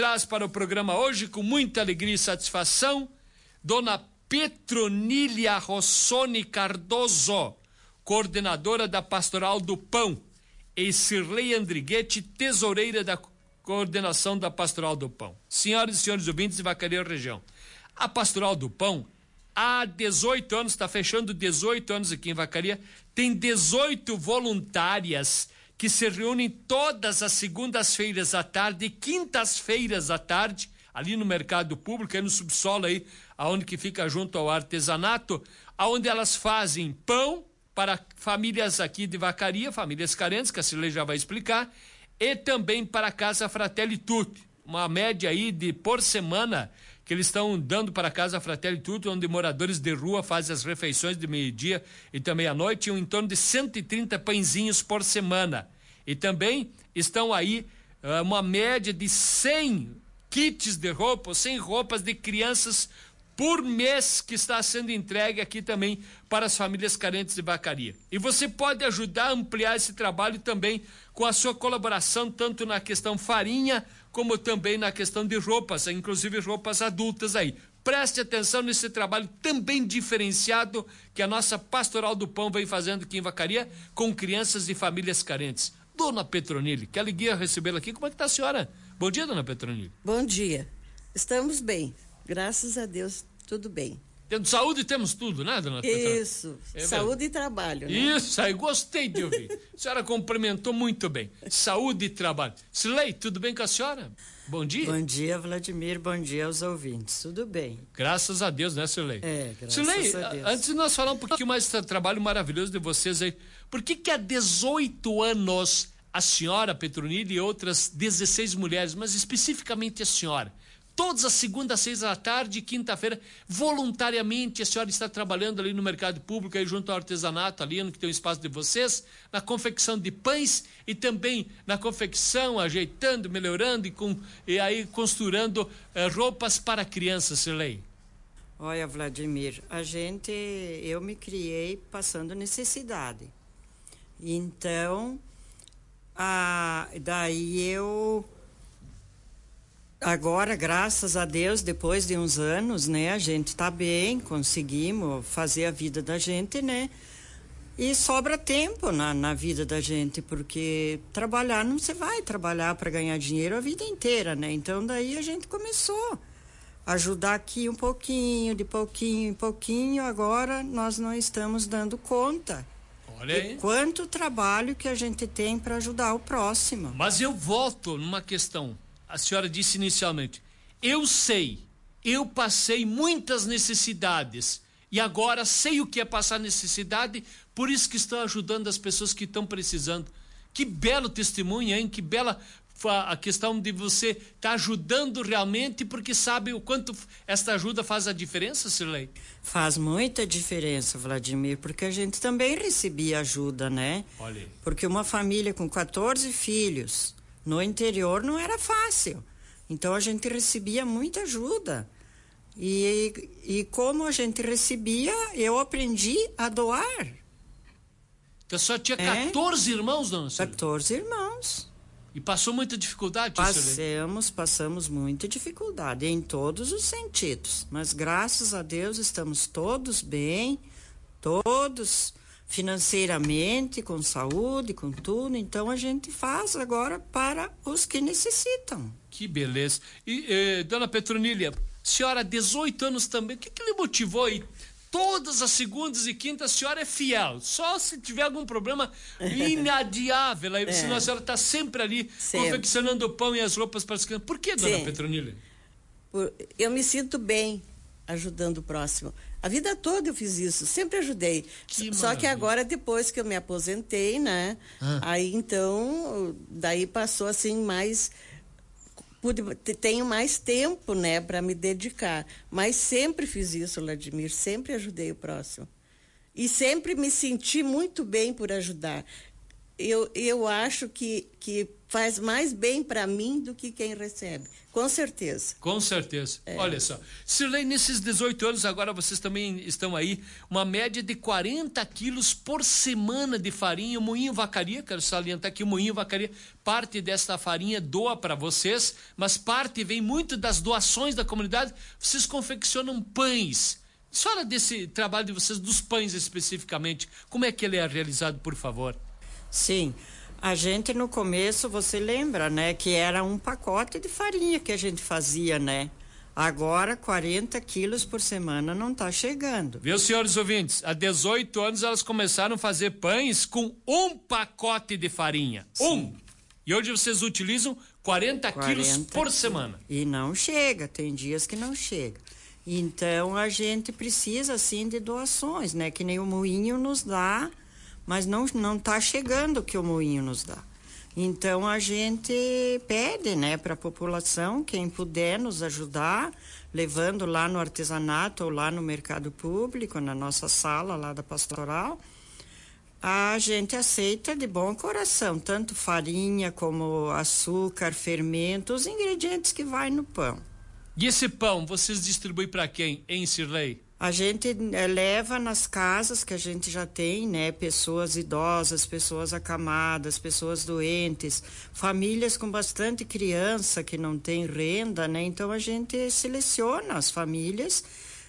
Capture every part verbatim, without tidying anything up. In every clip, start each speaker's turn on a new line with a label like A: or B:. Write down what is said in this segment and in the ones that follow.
A: traz para o programa hoje, com muita alegria e satisfação, Dona Petronília Rossoni Cardoso, coordenadora da Pastoral do Pão, e Cirlei Andriguete, tesoureira da coordenação da Pastoral do Pão. Senhoras e senhores ouvintes de Vacaria Região, a Pastoral do Pão, há dezoito anos, está fechando dezoito anos aqui em Vacaria, tem dezoito voluntárias que se reúnem todas as segundas-feiras à tarde e quintas-feiras à tarde, ali no mercado público, aí no subsolo aí, aonde que fica junto ao artesanato, aonde elas fazem pão para famílias aqui de Vacaria, famílias carentes, que a Cirlei já vai explicar, e também para a Casa Fratelli Tutti, uma média aí de por semana que eles estão dando para a Casa Fratelli Tutti, onde moradores de rua fazem as refeições de meio-dia e também à noite, em torno de cento e trinta pãezinhos por semana. E também estão aí uh, uma média de cem kits de roupa, cem roupas de crianças por mês que está sendo entregue aqui também para as famílias carentes de Vacaria. E você pode ajudar a ampliar esse trabalho também com a sua colaboração, tanto na questão farinha, como também na questão de roupas, inclusive roupas adultas aí. Preste atenção nesse trabalho também diferenciado que a nossa Pastoral do Pão vem fazendo aqui em Vacaria com crianças e famílias carentes. Dona Petronília, que alegria recebê-la aqui. Como é que está a senhora? Bom dia, Dona Petronília.
B: Bom dia. Estamos bem. Graças a Deus, tudo bem.
A: Tendo saúde, temos tudo, né, Dona Petronília?
B: Isso. É saúde e trabalho, né?
A: Isso, aí gostei de ouvir. A senhora cumprimentou muito bem. Saúde e trabalho. Cirlei, tudo bem com a senhora? Bom dia.
C: Bom dia, Vladimir. Bom dia aos ouvintes. Tudo bem.
A: Graças a Deus, né, Cirlei?
C: É, graças
A: Cirlei,
C: a Deus.
A: Antes de nós falar um pouquinho mais desse trabalho maravilhoso de vocês aí, por que que há dezoito anos a senhora Petronília e outras dezesseis mulheres, mas especificamente a senhora, todas as segundas, seis da tarde e quinta-feira, voluntariamente a senhora está trabalhando ali no mercado público, aí junto ao artesanato, ali no que tem o espaço de vocês, na confecção de pães e também na confecção, ajeitando, melhorando e, com, e aí costurando eh, roupas para crianças, Cirlei.
C: Olha, Vladimir, a gente, eu me criei passando necessidade. Então, a, daí eu... Agora, graças a Deus, depois de uns anos, né, a gente tá bem, conseguimos fazer a vida da gente, né? E sobra tempo na, na vida da gente, porque trabalhar, não se vai trabalhar para ganhar dinheiro a vida inteira, né? Então, daí a gente começou a ajudar aqui um pouquinho, de pouquinho em pouquinho. Agora, nós não estamos dando conta.
A: Olha aí.
C: E quanto trabalho que a gente tem para ajudar o próximo.
A: Mas eu volto numa questão. A senhora disse inicialmente, eu sei, eu passei muitas necessidades e agora sei o que é passar necessidade, por isso que estou ajudando as pessoas que estão precisando. Que belo testemunho, hein? Que bela a questão de você estar tá ajudando realmente, porque sabe o quanto esta ajuda faz a diferença, Cirlei?
C: Faz muita diferença, Vladimir, porque a gente também recebia ajuda, né?
A: Olha aí.
C: Porque uma família com quatorze filhos... No interior não era fácil, então a gente recebia muita ajuda e, e como a gente recebia, eu aprendi a doar.
A: Então só tinha quatorze é? irmãos, dona Cirlei?
C: quatorze irmãos.
A: E passou muita dificuldade,
C: Passamos, passamos muita dificuldade em todos os sentidos, mas graças a Deus estamos todos bem, todos financeiramente, com saúde, com tudo, então a gente faz agora para os que necessitam.
A: Que beleza. E, eh, dona Petronília, senhora, dezoito anos também, o que que lhe motivou aí? Todas as segundas e quintas a senhora é fiel, só se tiver algum problema inadiável, aí, é. senão a senhora está sempre ali, sempre confeccionando o pão e as roupas para as crianças. Por que, dona Sim. Petronília?
B: Por, eu me sinto bem ajudando o próximo. A vida toda eu fiz isso, sempre ajudei. Que Só que agora, depois que eu me aposentei, né? Ah. Aí então, daí passou assim mais... Pude, tenho mais tempo, né, para me dedicar. Mas sempre fiz isso, Vladimir, sempre ajudei o próximo. E sempre me senti muito bem por ajudar. eu, eu acho que, que faz mais bem para mim do que quem recebe, com certeza.
A: Com certeza. É. Olha só, Sirlei, nesses dezoito anos, agora vocês também estão aí, uma média de quarenta quilos por semana de farinha. O Moinho Vacaria, quero salientar que o Moinho Vacaria, parte desta farinha doa para vocês, mas parte vem muito das doações da comunidade. Vocês confeccionam pães. Fala desse trabalho de vocês, dos pães especificamente. Como é que ele é realizado, por favor?
C: Sim, a gente no começo, você lembra, né, que era um pacote de farinha que a gente fazia, né? Agora, quarenta quilos por semana não está chegando.
A: Viu, senhores ouvintes? Há dezoito anos elas começaram a fazer pães com um pacote de farinha. Sim. Um! E hoje vocês utilizam quarenta quilos por semana.
C: E não chega, tem dias que não chega. Então, a gente precisa, assim, de doações, né? Que nem o moinho nos dá, mas não não está chegando o que o moinho nos dá. Então, a gente pede, né, para a população, quem puder nos ajudar, levando lá no artesanato ou lá no mercado público, na nossa sala lá da pastoral, a gente aceita de bom coração, tanto farinha como açúcar, fermento, os ingredientes que vai no pão.
A: E esse pão, vocês distribuem para quem, em Sirlei?
C: A gente é, leva nas casas que a gente já tem, né? Pessoas idosas, pessoas acamadas, pessoas doentes, famílias com bastante criança que não tem renda, né? Então a gente seleciona as famílias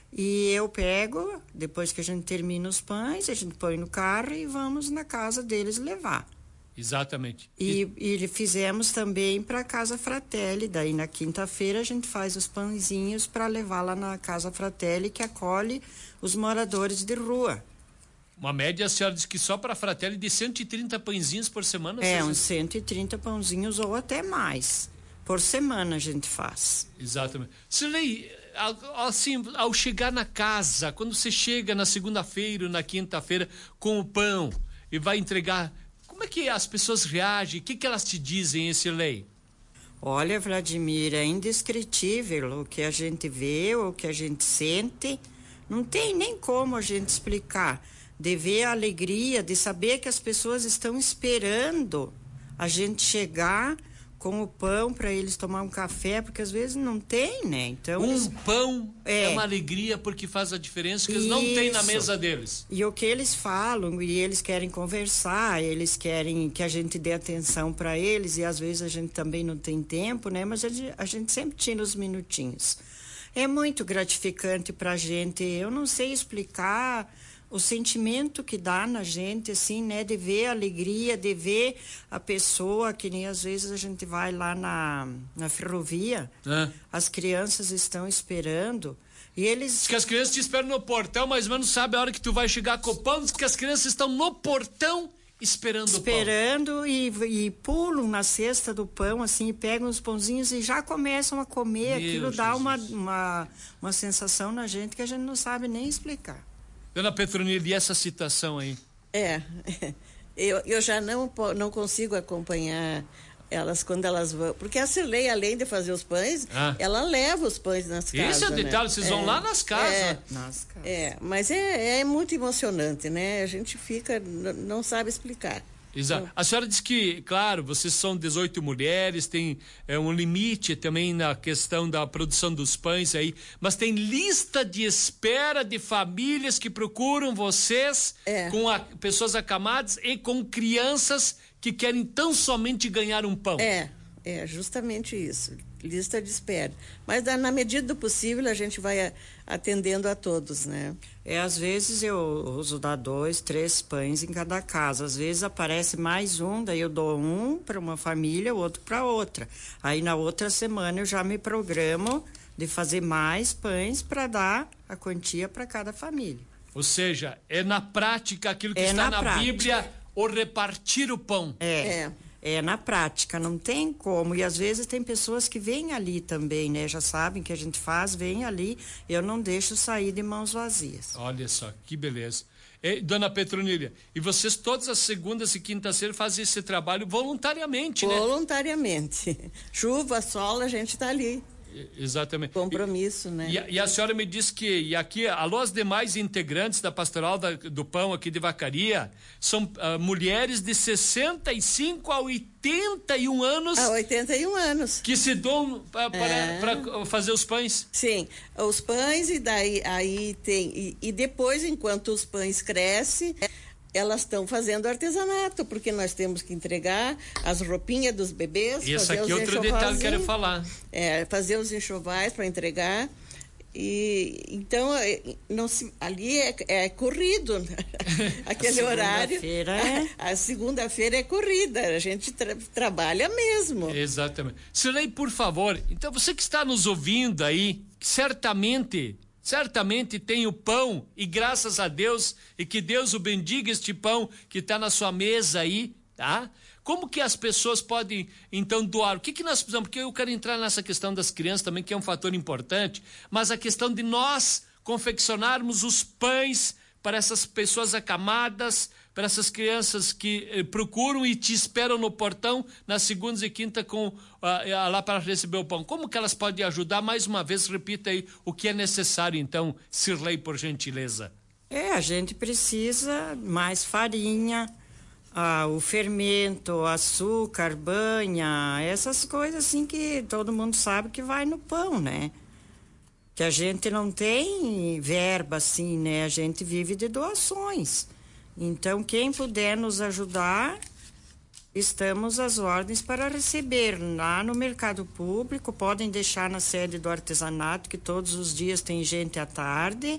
C: e eu pego, depois que a gente termina os pães, a gente põe no carro e vamos na casa deles levar.
A: Exatamente.
C: E, e fizemos também para a Casa Fratelli, daí na quinta-feira a gente faz os pãezinhos para levar lá na Casa Fratelli, que acolhe os moradores de rua.
A: Uma média, a senhora diz que só para a Fratelli de cento e trinta pãezinhos por semana?
C: É, uns cento e trinta pãozinhos ou até mais. Por semana a gente faz.
A: Exatamente. Sirlei, assim, ao chegar na casa, quando você chega na segunda-feira ou na quinta-feira com o pão e vai entregar, como é que as pessoas reagem? O que, que elas te dizem, esse lei?
C: Olha, Vladimir, é indescritível o que a gente vê, o que a gente sente. Não tem nem como a gente explicar. De ver a alegria, de saber que as pessoas estão esperando a gente chegar com o pão para eles tomar um café, porque às vezes não tem, né? Então,
A: um
C: eles...
A: pão é. é uma alegria porque faz a diferença que eles Isso. não têm na mesa deles.
C: E o que eles falam, e eles querem conversar, eles querem que a gente dê atenção para eles, e às vezes a gente também não tem tempo, né? Mas a gente, a gente sempre tira os minutinhos. É muito gratificante para a gente, eu não sei explicar o sentimento que dá na gente, assim, né, de ver a alegria, de ver a pessoa, que nem às vezes a gente vai lá na, na ferrovia, é. As crianças estão esperando, e eles...
A: Diz que as crianças te esperam no portão, mais ou menos sabe a hora que tu vai chegar com o pão, diz que as crianças estão no portão esperando,
C: esperando
A: o pão.
C: Esperando e, e pulam na cesta do pão, assim, e pegam os pãozinhos e já começam a comer. Meu Aquilo dá uma, uma, uma sensação na gente que a gente não sabe nem explicar.
A: Dona Petronila, e essa citação aí?
B: É, eu, eu já não, não consigo acompanhar elas quando elas vão, porque a Sirlei, além de fazer os pães, ah. ela leva os pães nas casas.
A: Isso é detalhe,
B: né?
A: vocês
B: é,
A: vão lá nas casas.
B: É,
C: nas casas.
B: É, mas é, é muito emocionante, né? A gente fica, não sabe explicar.
A: Exato. A senhora diz que, claro, vocês são dezoito mulheres, tem é, um limite também na questão da produção dos pães aí, mas tem lista de espera de famílias que procuram vocês é. com a, pessoas acamadas e com crianças que querem tão somente ganhar um pão.
B: É, é justamente isso. Lista de espera. Mas na medida do possível a gente vai atendendo a todos, né?
C: É, às vezes eu uso dar dois, três pães em cada casa. Às vezes aparece mais um, daí eu dou um para uma família, o outro para outra. Aí na outra semana eu já me programo de fazer mais pães para dar a quantia para cada família.
A: Ou seja, é na prática aquilo que
C: é
A: está
C: na,
A: na Bíblia, o repartir o pão.
C: É. é. É, na prática, não tem como. E às vezes tem pessoas que vêm ali também, né? Já sabem que a gente faz, vêm ali. Eu não deixo sair de mãos vazias.
A: Olha só, que beleza. E, dona Petronília, e vocês todas as segundas e quintas-feiras fazem esse trabalho voluntariamente, né?
B: Voluntariamente. Chuva, sol, a gente está ali.
A: Exatamente.
B: Compromisso, né?
A: E a, e a senhora me disse que, e aqui, alô, as demais integrantes da Pastoral da, do Pão aqui de Vacaria, são uh, mulheres de sessenta e cinco a oitenta e um anos.
B: A oitenta e um anos.
A: Que se doam para
B: é.
A: fazer os pães.
B: Sim, os pães e daí aí tem, e, e depois, enquanto os pães crescem, elas estão fazendo artesanato, porque nós temos que entregar as roupinhas dos bebês.
A: Isso aqui é outro detalhe que eu quero falar.
B: É, fazer os enxovais para entregar. E então não se, ali é, é corrido aquele
C: a
B: horário.
C: É.
B: A, a segunda-feira é corrida, a gente tra, trabalha mesmo.
A: Exatamente. Sirlei, por favor, então você que está nos ouvindo aí, certamente Certamente tem o pão, e graças a Deus, e que Deus o bendiga este pão que está na sua mesa aí, tá? Como que as pessoas podem, então, doar? O que que nós precisamos? Porque eu quero entrar nessa questão das crianças também, que é um fator importante, mas a questão de nós confeccionarmos os pães para essas pessoas acamadas, para essas crianças que eh, procuram e te esperam no portão nas segundas e quinta com ah, lá para receber o pão. Como que elas podem ajudar? Mais uma vez, repita aí o que é necessário, então, Sirlei, por gentileza.
C: É, a gente precisa mais farinha, ah, o fermento, açúcar, banha, essas coisas assim que todo mundo sabe que vai no pão, né? Que a gente não tem verba assim, né? A gente vive de doações. Então, quem puder nos ajudar, estamos às ordens para receber lá no mercado público. Podem deixar na sede do artesanato, que todos os dias tem gente à tarde,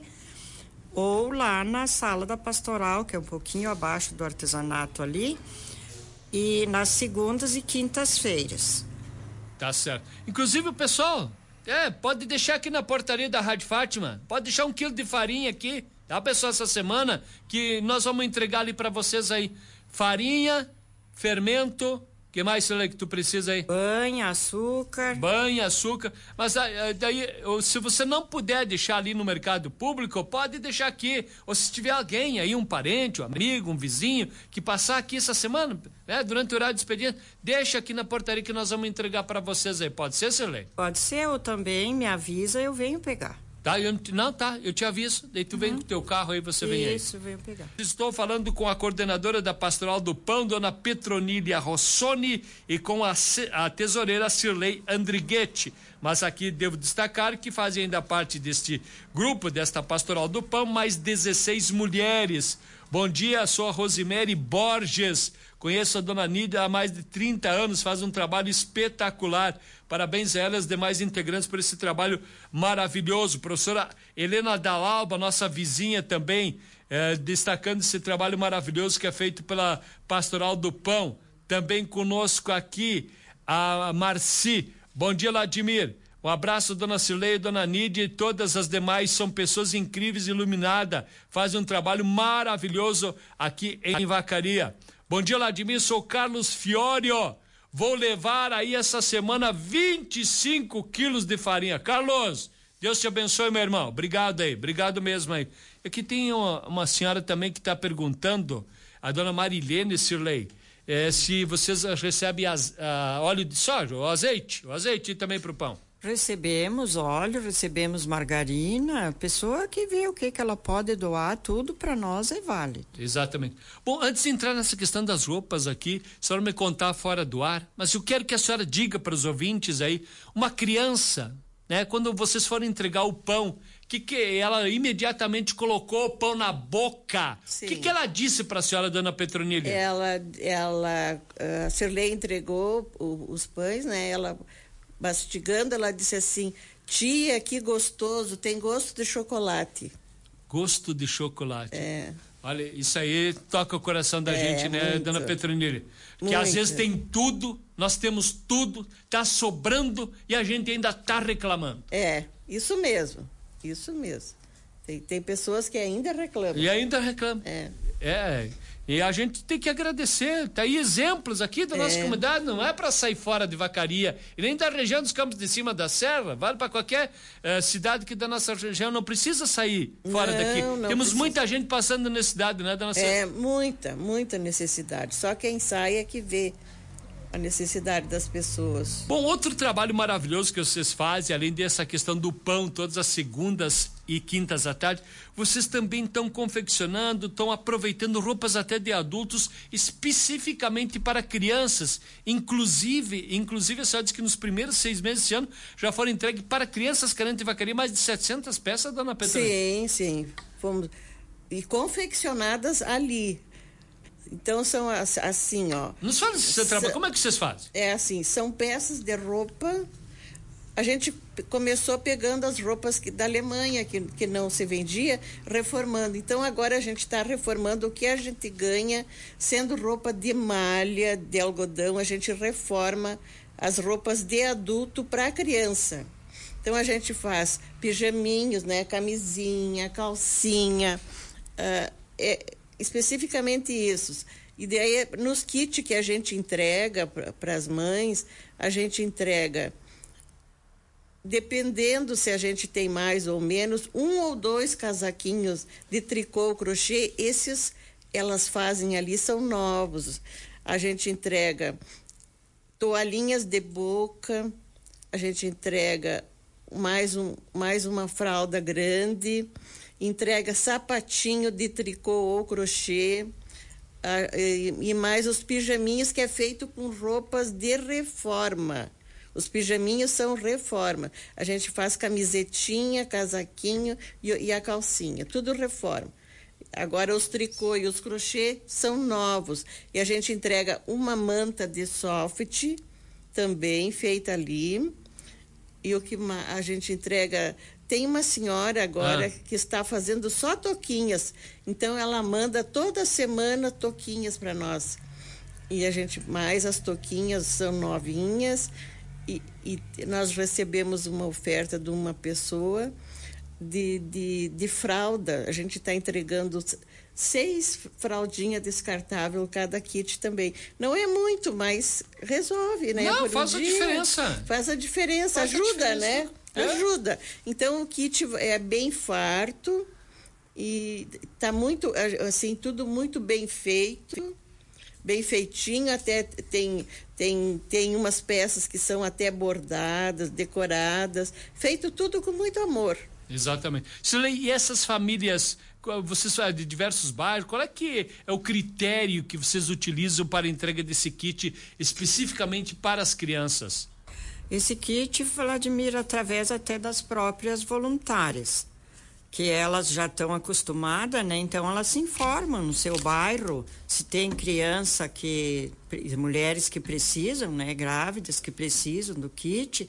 C: ou lá na sala da pastoral, que é um pouquinho abaixo do artesanato ali, e nas segundas e quintas-feiras.
A: Tá certo. Inclusive, o pessoal, é, pode deixar aqui na portaria da Rádio Fátima, pode deixar um quilo de farinha aqui, tá, pessoal, essa semana, que nós vamos entregar ali para vocês aí. Farinha, fermento, que mais, Sirlei, que tu precisa aí?
C: Banha, açúcar.
A: Banha, açúcar. Mas daí, se você não puder deixar ali no mercado público, pode deixar aqui. Ou se tiver alguém aí, um parente, um amigo, um vizinho, que passar aqui essa semana, né, durante o horário de expediente, deixa aqui na portaria que nós vamos entregar para vocês aí. Pode ser, Sirlei?
C: Pode ser, ou também me avisa, eu venho pegar.
A: Tá, eu, não, tá, eu te aviso, daí tu uhum. vem com o teu carro aí, você vem aí.
C: Isso, venho pegar.
A: Estou falando com a coordenadora da Pastoral do Pão, dona Petronília Rossoni, e com a, a tesoureira Sirlei Andrighetti. Mas aqui devo destacar que fazem ainda parte deste grupo, desta Pastoral do Pão, mais dezesseis mulheres. Bom dia, sou a Rosemary Borges. Conheço a dona Nídia há mais de trinta anos, faz um trabalho espetacular. Parabéns a ela e aos demais integrantes por esse trabalho maravilhoso. Professora Helena Dalalba, nossa vizinha também, eh, destacando esse trabalho maravilhoso que é feito pela Pastoral do Pão. Também conosco aqui a Marci. Bom dia, Vladimir. Um abraço, dona Sirlei, dona Nídia e todas as demais, são pessoas incríveis e iluminadas, fazem um trabalho maravilhoso aqui em Vacaria. Bom dia, Vladimir, sou Carlos Fiorio, vou levar aí essa semana vinte e cinco quilos de farinha. Carlos, Deus te abençoe, meu irmão, obrigado aí, obrigado mesmo aí. Aqui tem uma, uma senhora também que está perguntando, a dona Marilene Sirlei, é, se vocês recebem as, a, óleo de soja, o azeite, o azeite também para o pão.
C: Recebemos óleo, recebemos margarina, a pessoa que vê o que que ela pode doar, tudo para nós é válido.
A: Exatamente. Bom, antes de entrar nessa questão das roupas aqui, a senhora me contar fora do ar, mas eu quero que a senhora diga para os ouvintes aí, uma criança, né, quando vocês forem entregar o pão, que que ela imediatamente colocou o pão na boca. O que que ela disse para a senhora, dona Petronília?
B: Ela, ela, a Sirlei entregou o, os pães, né, ela... mastigando, ela disse assim: tia, que gostoso, tem gosto de chocolate.
A: Gosto de chocolate.
B: É.
A: Olha, isso aí toca o coração da é, gente, né, muito. Dona Petronília? Que muito. Às vezes tem tudo, nós temos tudo, tá sobrando e a gente ainda tá reclamando.
B: É, isso mesmo, isso mesmo. Tem, tem pessoas que ainda reclamam.
A: E ainda reclamam.
B: É.
A: É. E a gente tem que agradecer. Tá aí exemplos aqui da nossa é. comunidade, não é para sair fora de Vacaria e nem da região dos Campos de Cima da Serra, vale para qualquer uh, cidade que da nossa região, não precisa sair fora
B: não,
A: daqui.
B: Não
A: Temos
B: precisa.
A: muita gente passando necessidade, né, dona
B: É, muita, muita necessidade. Só quem sai é que vê a necessidade das pessoas.
A: Bom, outro trabalho maravilhoso que vocês fazem, além dessa questão do pão, todas as segundas e quintas à tarde, vocês também estão confeccionando, estão aproveitando roupas até de adultos, especificamente para crianças. Inclusive, inclusive a senhora disse que nos primeiros seis meses desse ano já foram entregues para crianças carentes de vacaria mais de setecentas peças, dona Petrônia?
B: Sim, sim. Fomos, e confeccionadas ali. Então são assim, ó.
A: Nos fala se você trabalha, como é que vocês fazem?
B: É assim, são peças de roupa. A gente começou pegando as roupas que, da Alemanha, que, que não se vendia, reformando. Então agora a gente está reformando o que a gente ganha, sendo roupa de malha, de algodão, a gente reforma as roupas de adulto para criança. Então a gente faz pijaminhos, né, camisinha, calcinha, uh, é, especificamente isso. E daí, nos kits que a gente entrega para as mães, a gente entrega, dependendo se a gente tem mais ou menos, um ou dois casaquinhos de tricô ou crochê, esses elas fazem ali, são novos. A gente entrega toalhinhas de boca, a gente entrega mais, um, mais uma fralda grande, entrega sapatinho de tricô ou crochê, ah, e, e mais os pijaminhos, que é feito com roupas de reforma. Os pijaminhos são reforma. A gente faz camisetinha, casaquinho e, e a calcinha, tudo reforma. Agora os tricô e os crochê são novos. E a gente entrega uma manta de soft, também feita ali. E o que a gente entrega... Tem uma senhora agora ah. que está fazendo só toquinhas. Então, ela manda toda semana toquinhas para nós. E a gente, mais as toquinhas são novinhas. E, e nós recebemos uma oferta de uma pessoa de, de, de fralda. A gente está entregando seis fraldinhas descartáveis cada kit também. Não é muito, mas resolve, né?
A: Não,
B: Por
A: faz
B: um
A: a
B: dia,
A: diferença.
B: Faz a diferença,
A: faz
B: ajuda,
A: a diferença.
B: né? É. Ajuda. Então, o kit é bem farto e tá muito, assim, tudo muito bem feito, bem feitinho, até tem, tem, tem umas peças que são até bordadas, decoradas, feito tudo com muito amor.
A: Exatamente. E essas famílias, vocês de diversos bairros, qual é que é o critério que vocês utilizam para a entrega desse kit especificamente para as crianças?
C: Esse kit, Vladimir, através até das próprias voluntárias, que elas já estão acostumadas, né? Então elas se informam no seu bairro se tem criança que, mulheres que precisam, né? Grávidas que precisam do kit,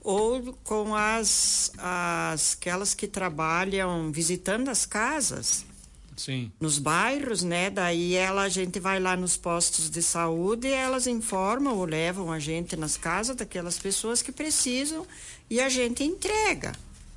C: ou com as, as aquelas que trabalham visitando as casas.
A: Sim.
C: Nos bairros, né? Daí ela, a gente vai lá nos postos de saúde e elas informam ou levam a gente nas casas daquelas pessoas que precisam e a gente entrega.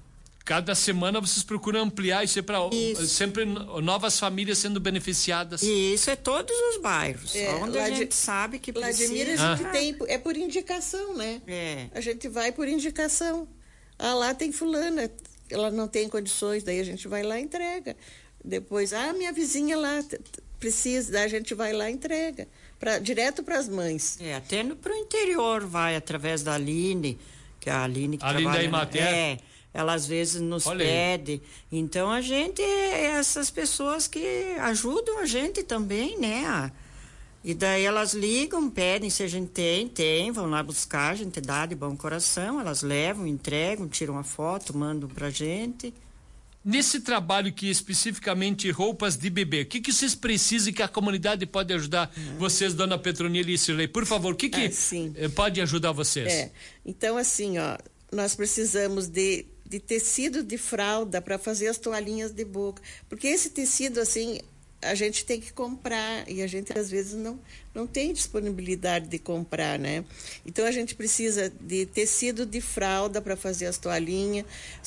A: Cada semana vocês procuram ampliar isso para sempre novas famílias sendo beneficiadas.
C: E isso é todos os bairros,
B: é,
C: onde a gente sabe que precisa.
B: Vladimir, a gente ah. tem, é por indicação, né?
C: É.
B: A gente vai por indicação. Ah, lá tem fulana, ela não tem condições, daí a gente vai lá e entrega. Depois, ah, minha vizinha lá precisa, daí a gente vai lá e entrega, pra, direto para as mães.
C: É, até no, pro interior vai, através da Aline, que é a Aline que
A: Aline
C: trabalha...
A: da Imater.
C: É, ela às vezes nos
A: Olha
C: pede.
A: Aí.
C: Então a gente é essas pessoas que ajudam a gente também, né? A, e daí elas ligam, pedem se a gente tem, tem, vão lá buscar, a gente dá de bom coração, elas levam, entregam, tiram a foto, mandam pra gente.
A: Nesse trabalho que especificamente roupas de bebê, o que, que vocês precisam e que a comunidade pode ajudar uhum. vocês, dona Petronila e Cirlei? Por favor, o que, que ah, pode ajudar vocês?
B: É, então assim, ó, nós precisamos de, de tecido de fralda para fazer as toalhinhas de boca, porque esse tecido, assim, a gente tem que comprar e a gente às vezes não, não tem disponibilidade de comprar, né? Então a gente precisa de tecido de fralda para fazer as toalhinhas,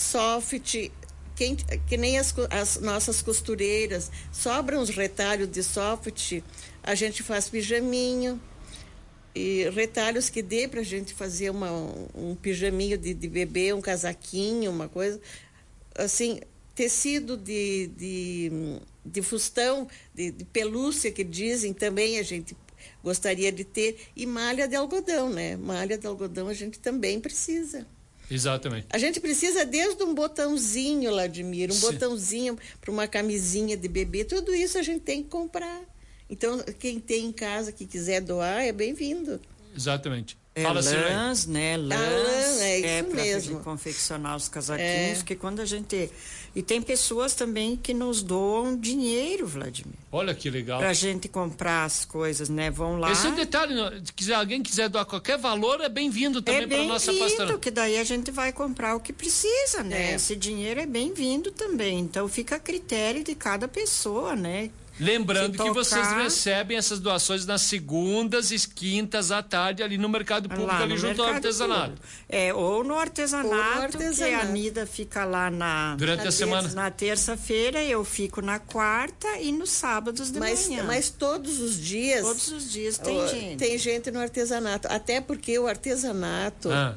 B: soft. Quem, que nem as, as nossas costureiras, sobram os retalhos de soft, a gente faz pijaminho, e retalhos que dê para a gente fazer uma, um, um pijaminho de, de bebê, um casaquinho, uma coisa, assim, tecido de, de, de fustão, de, de pelúcia que dizem, também a gente gostaria de ter, e malha de algodão, né? Malha de algodão a gente também precisa.
A: Exatamente.
B: A gente precisa desde um botãozinho, Vladimir, um Sim. botãozinho para uma camisinha de bebê, tudo isso a gente tem que comprar. Então, quem tem em casa que quiser doar, é bem-vindo.
A: Exatamente.
C: É
A: Fala,
C: lãs, né? Lãs,
B: lã, é isso
C: é pra
B: mesmo.
C: confeccionar os casaquinhos,
B: É.
C: que quando a gente... E tem pessoas também que nos doam dinheiro, Vladimir.
A: Olha que legal.
C: Pra gente comprar as coisas, né? Vão lá...
A: Esse é o detalhe, se quiser, alguém quiser doar qualquer valor, é bem-vindo também
C: é
A: para nossa pastoral.
C: É bem-vindo, que daí a gente vai comprar o que precisa, né?
B: É.
C: Esse dinheiro é bem-vindo também. Então fica a critério de cada pessoa, né?
A: Lembrando
C: tocar,
A: que vocês recebem essas doações nas segundas e quintas à tarde ali no Mercado Público,
C: lá
A: ali
C: no
A: junto ao artesanato.
C: Público. É, ou no artesanato,
B: Ou no artesanato.
C: que a Nida fica lá na...
A: Durante
C: na
A: a semana.
C: Na terça-feira, eu fico na quarta e nos sábados de
B: Mas,
C: manhã.
B: mas todos os dias...
C: Todos os dias tem
B: ó,
C: gente.
B: Tem gente no artesanato. Até porque o artesanato...
A: Ah.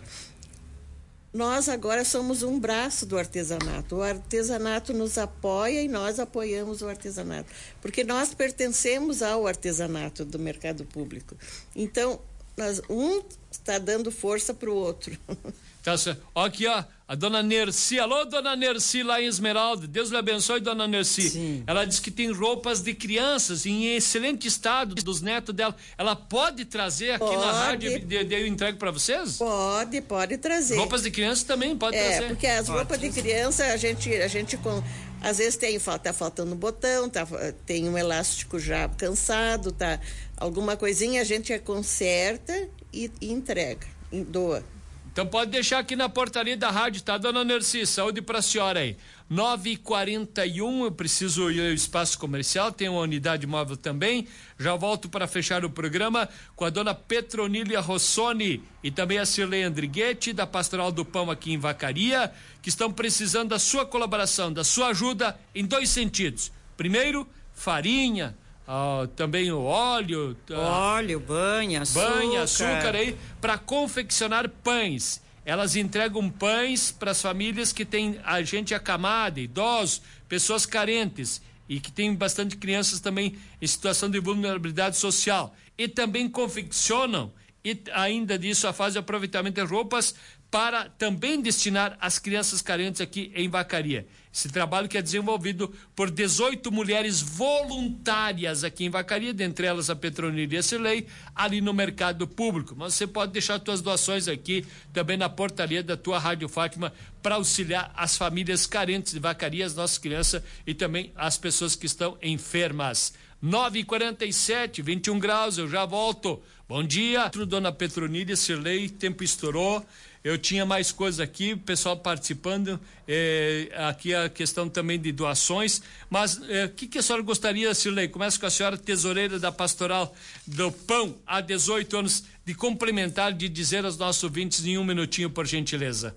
B: Nós agora somos um braço do artesanato. O artesanato nos apoia e nós apoiamos o artesanato. Porque nós pertencemos ao artesanato do mercado público. Então, nós, um está dando força para o outro.
A: Tá certo. Ó, aqui, ó, a dona Nerci. Alô, dona Nerci, lá em Esmeralda. Deus lhe abençoe, dona Nerci.
C: Sim.
A: Ela diz que tem roupas de crianças em excelente estado dos netos dela. Ela pode trazer aqui
B: Pode.
A: na rádio de, de, eu entrego para vocês?
B: Pode, pode trazer.
A: Roupas de crianças também pode
B: É,
A: trazer.
B: porque as
A: Pode.
B: roupas de criança, a gente, a gente com, às vezes tem, tá faltando botão, tá, tem um elástico já cansado, tá, alguma coisinha a gente conserta e, e entrega, e doa.
A: Então pode deixar aqui na portaria da rádio, tá, dona Nerci? Saúde pra senhora aí. nove e quarenta e um, eu preciso ir ao espaço comercial, tem uma unidade móvel também. Já volto para fechar o programa com a dona Petronília Rossoni e também a Cirlei Andriguetti, da Pastoral do Pão aqui em Vacaria, que estão precisando da sua colaboração, da sua ajuda em dois sentidos. Primeiro, farinha, ah, também o óleo, ah,
C: Óleo, banha, açúcar.
A: banha, açúcar aí, para confeccionar pães. Elas entregam pães para as famílias que têm a gente acamada, idosos, pessoas carentes e que tem bastante crianças também em situação de vulnerabilidade social. E também confeccionam, e ainda disso, a fase de aproveitamento de roupas para também destinar às crianças carentes aqui em Vacaria. Esse trabalho que é desenvolvido por dezoito mulheres voluntárias aqui em Vacaria, dentre elas a Petronília Cirlei, ali no mercado público. Mas você pode deixar suas doações aqui também na portaria da tua Rádio Fátima para auxiliar as famílias carentes de Vacaria, as nossas crianças e também as pessoas que estão enfermas. nove e quarenta e sete, vinte e um graus, eu já volto. Bom dia, dona Petronília Cirlei, tempo estourou. Eu tinha mais coisas aqui, o pessoal participando, eh, aqui a questão também de doações, mas o eh, que, que a senhora gostaria, Cirlei? Começa com a senhora, tesoureira da Pastoral do Pão, há dezoito anos, de complementar, de dizer aos nossos ouvintes em um minutinho, por gentileza.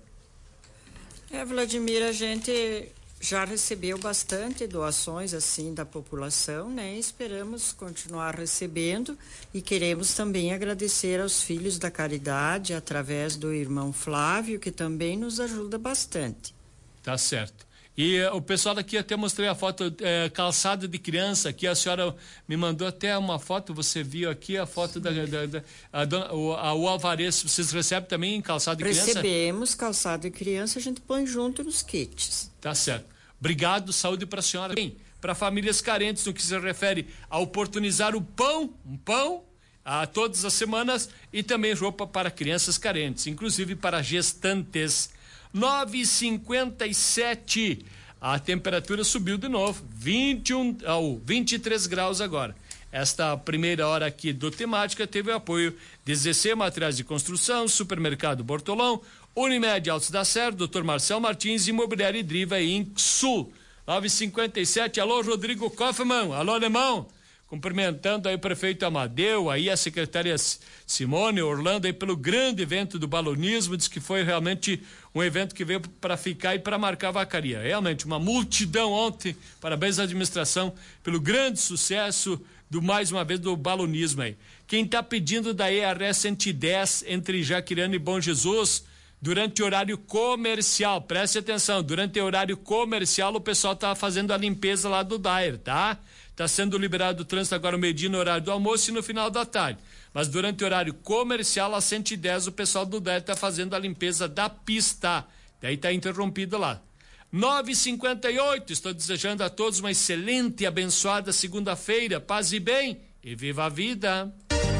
C: É, Vladimir, a gente já recebeu bastante doações assim da população, né? Esperamos continuar recebendo e queremos também agradecer aos filhos da caridade através do irmão Flávio, que também nos ajuda bastante.
A: Tá certo. E uh, o pessoal aqui, até mostrei a foto, uh, calçado de criança aqui, a senhora me mandou até uma foto, você viu aqui a foto da, da, da a dona, o, a, o alvarez, vocês recebem também calçado de criança?
C: Recebemos calçado de criança, a gente põe junto nos kits.
A: Tá certo. Obrigado, saúde para a senhora. Bem, para famílias carentes, no que se refere a oportunizar o pão, um pão, a todas as semanas, e também roupa para crianças carentes, inclusive para gestantes. nove e cinquenta e sete, a temperatura subiu de novo, vinte e um, oh, vinte e três graus agora. Esta primeira hora aqui do Temática teve o apoio de Z C Materiais de Construção, Supermercado Bortolão, Unimed Altos da Serra, doutor Marcel Martins, Imobiliária e Driva em Sul. nove e cinquenta e sete, alô Rodrigo Kaufmann, alô Alemão, cumprimentando aí o prefeito Amadeu, aí a secretária Simone Orlando aí pelo grande evento do balonismo, diz que foi realmente um evento que veio para ficar e para marcar a Vacaria. Realmente uma multidão ontem, parabéns à administração pelo grande sucesso do mais uma vez do balonismo aí. Quem está pedindo da E R S cento e dez entre Jaquirana e Bom Jesus, durante o horário comercial, preste atenção, durante o horário comercial o pessoal tá fazendo a limpeza lá do Dair, tá? Tá sendo liberado o trânsito agora no meio-dia no horário do almoço e no final da tarde. Mas durante o horário comercial, a cento e dez, o pessoal do Dair tá fazendo a limpeza da pista. Daí tá interrompido lá. nove e cinquenta e oito, estou desejando a todos uma excelente e abençoada segunda-feira, paz e bem, e viva a vida!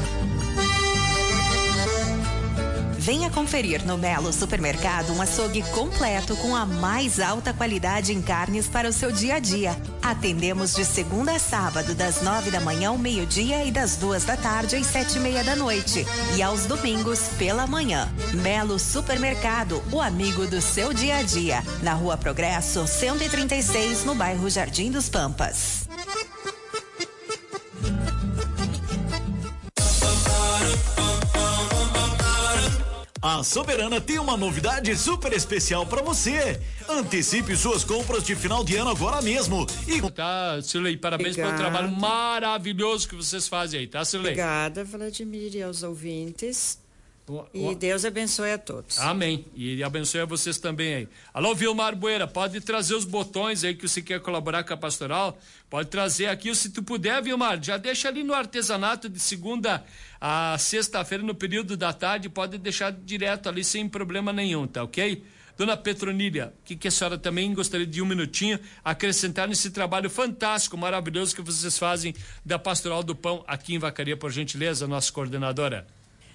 D: Venha conferir no Melo Supermercado um açougue completo com a mais alta qualidade em carnes para o seu dia a dia. Atendemos de segunda a sábado, das nove da manhã ao meio-dia e das duas da tarde às sete e meia da noite. E aos domingos pela manhã. Melo Supermercado, o amigo do seu dia a dia. Na Rua Progresso, cento e trinta e seis, no bairro Jardim dos Pampas.
E: A Soberana tem uma novidade super especial para você. Antecipe suas compras de final de ano agora mesmo. E...
A: Tá, Cirlei, parabéns
C: Obrigada.
A: pelo trabalho maravilhoso que vocês fazem aí, tá, Cirlei?
C: Obrigada, Vladimir, e aos ouvintes.
A: O,
C: E
A: o...
C: Deus abençoe a todos.
A: Amém. E abençoe a vocês também aí. Alô, Vilmar Bueira, pode trazer os botões aí que você quer colaborar com a pastoral? Pode trazer aqui, se tu puder, Vilmar, já deixa ali no artesanato de segunda a sexta-feira, no período da tarde, pode deixar direto ali sem problema nenhum, tá ok? Dona Petronília, o que, que a senhora também gostaria de um minutinho acrescentar nesse trabalho fantástico, maravilhoso que vocês fazem da Pastoral do Pão aqui em Vacaria, por gentileza, nossa coordenadora?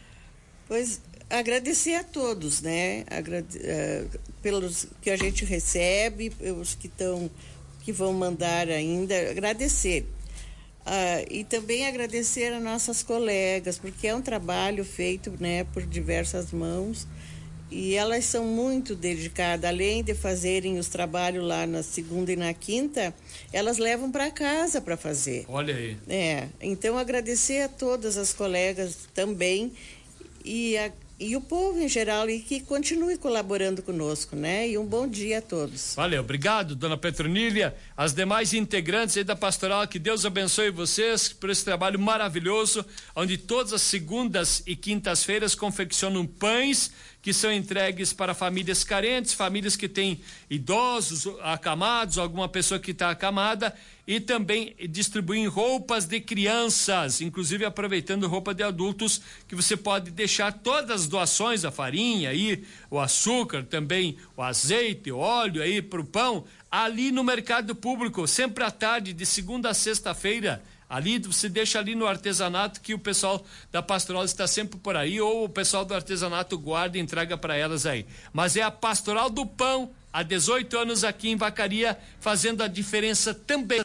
B: Pois, agradecer a todos, né? Agrade, uh, pelos que a gente recebe, os que estão, que vão mandar ainda, agradecer. Uh, e também agradecer a nossas colegas, porque é um trabalho feito, né, por diversas mãos, e elas são muito dedicadas, além de fazerem os trabalhos lá na segunda e na quinta, elas levam para casa para fazer.
A: Olha aí.
B: É, então agradecer a todas as colegas também, E, a, e o povo em geral, e que continue colaborando conosco, né? E um bom dia a todos.
A: Valeu, obrigado, dona Petronília, as demais integrantes aí da pastoral, que Deus abençoe vocês por esse trabalho maravilhoso, onde todas as segundas e quintas-feiras confeccionam pães que são entregues para famílias carentes, famílias que têm idosos acamados, alguma pessoa que está acamada, e também distribuem roupas de crianças, inclusive aproveitando roupa de adultos, que você pode deixar todas as doações, a farinha aí, o açúcar também, o azeite, o óleo aí para o pão, ali no mercado público, sempre à tarde, de segunda a sexta-feira. Ali você deixa ali no artesanato, que o pessoal da pastoral está sempre por aí, ou o pessoal do artesanato guarda e entrega para elas aí. Mas é a Pastoral do Pão, há dezoito anos aqui em Vacaria, fazendo a diferença também.